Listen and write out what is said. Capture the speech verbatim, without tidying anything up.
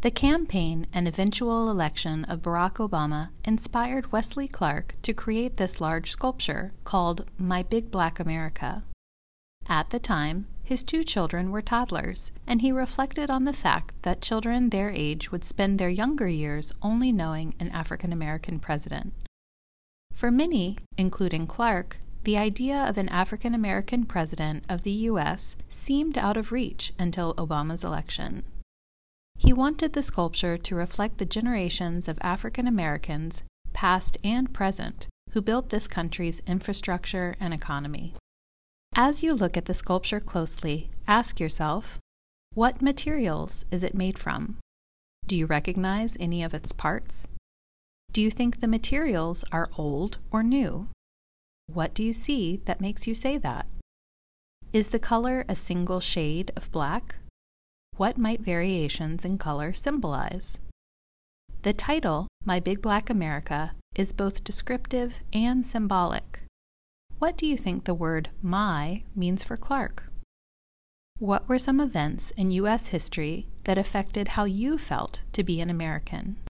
The campaign and eventual election of Barack Obama inspired Wesley Clark to create this large sculpture called My Big Black America. At the time, his two children were toddlers, and he reflected on the fact that children their age would spend their younger years only knowing an African American president. For many, including Clark, the idea of an African American president of the U S seemed out of reach until Obama's election. He wanted the sculpture to reflect the generations of African Americans, past and present, who built this country's infrastructure and economy. As you look at the sculpture closely, ask yourself, what materials is it made from? Do you recognize any of its parts? Do you think the materials are old or new? What do you see that makes you say that? Is the color a single shade of black? What might variations in color symbolize? The title, My Big Black America, is both descriptive and symbolic. What do you think the word my means for Clark? What were some events in U S history that affected how you felt to be an American?